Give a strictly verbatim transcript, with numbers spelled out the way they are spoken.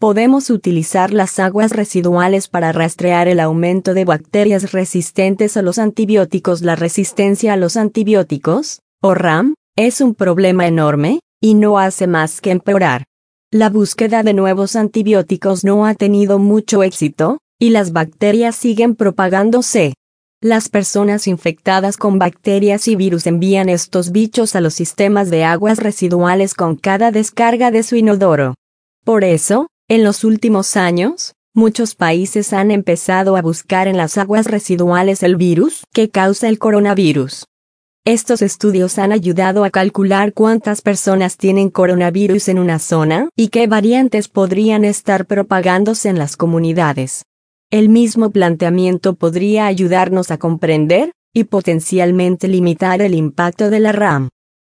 Podemos utilizar las aguas residuales para rastrear el aumento de bacterias resistentes a los antibióticos. La resistencia a los antibióticos, o RAM, es un problema enorme, y no hace más que empeorar. La búsqueda de nuevos antibióticos no ha tenido mucho éxito, y las bacterias siguen propagándose. Las personas infectadas con bacterias y virus envían estos bichos a los sistemas de aguas residuales con cada descarga de su inodoro. Por eso, en los últimos años, muchos países han empezado a buscar en las aguas residuales el virus que causa el coronavirus. Estos estudios han ayudado a calcular cuántas personas tienen coronavirus en una zona y qué variantes podrían estar propagándose en las comunidades. El mismo planteamiento podría ayudarnos a comprender y potencialmente limitar el impacto de la RAM.